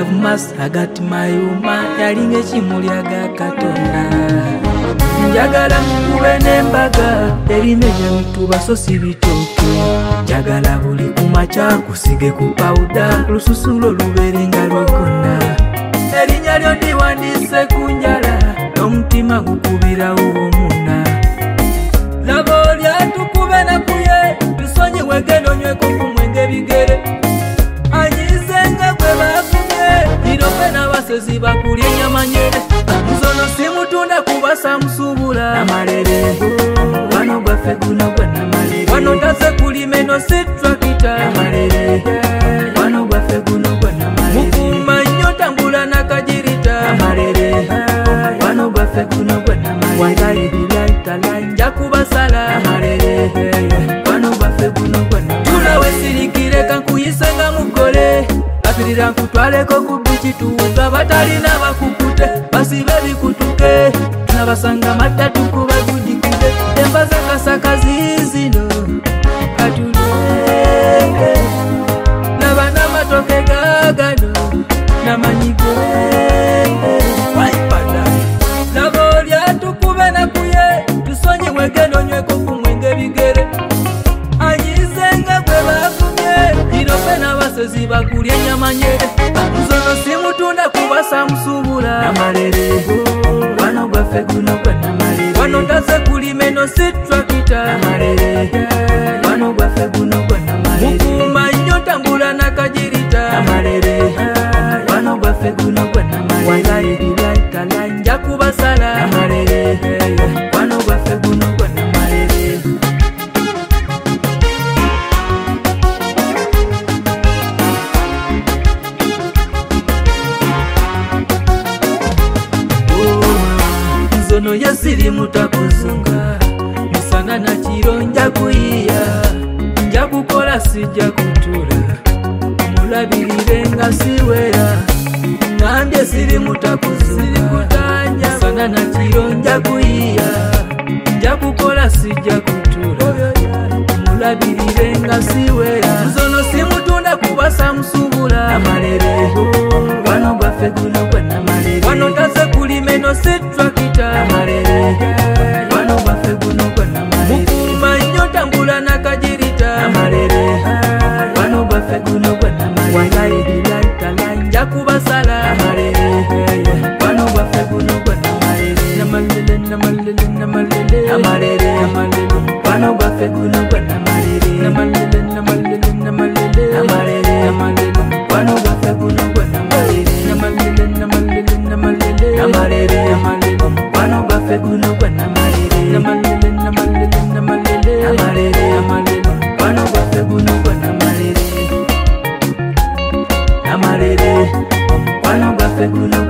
love must agat mayuma yalinga ekimuli agakatonda njagala mukube n'embaga erimenya mituba so si bitooke njagala buli kumakya kusige ku pawuda lususulo luberenga lwekonna erinnya lyo ndiwandiise ku njala n'omutima gukubirawo omuna laba olyatukube nakuye tusonyiwe genda onyweko ku mwenge bigere anyizenga gwe bafunye irofe n'abasezi bakulya ennyama nyere nzono simutunda kubasa musubula amalere wano gwaffe guno gwa namalere wano ndaze kulima eno si trakita amalere wano gwaffe guno gwa namalere mukuma nnyo tambula nakajirita amalere wano gwaffe guno gwa namalere walairilaitala nja kubasala amalere wano gwaffe guno gwa namalere tulawe sirikire kankuyisenga mugole apirira nkutwaleko ku bici tuwuga batalina bakukute basibe bikutuke nabasanga matatu kubagudikide emba zakasaka zizino katuleke naba n'amatoke gagano namanyigo waipada naba olyatukube nakuye tusonyiwe genda onyweko ku mwenge bigere anyizenga gwe bafumye irofe n'abasezi bakulya ennyama nyere nzono simutunda kubasa musubula amalere wano gwaffe guno gwa namalere wano ndaze kulima eno si trakita amalere wano gwaffe guno gwa namalere mukuma nnyo tambula nakajirita amalere wano gwaffe guno gwa namalere walairilaitala nja kubasala amalere wano gwaffe guno gwa namalere nzono yasiri mutakuzunga misana na kiro nja kuyiya nja kukola sijja kutula mulabirire nga siwera ngambye siri mutakuzunga misana na kiro nja kuyiya nja kukola sijja kutula mulabirire nga siwera nzono simutunda kubasa musubula amalere wano gwaffe guno gwa namalere wano ndaze kulima eno si trakita amalere wano gwaffe guno gwa namalere mukuma nnyo tambula nakajirita amalere wano gwaffe guno gwa namalere walairilaitala nja kubasala amalere wano gwaffe guno gwa namalere namalele namalele namalele amalere wano gwaffe guno gwa namalere namalele namalele namalele amalere wano gwaffe guno gwa namalere namalele namalele namalele amalere wano gwaffe guno gwa namalere namalele namalele namalele amalere wano gwaffe guno gwa namalere amalere wano gwaffe guno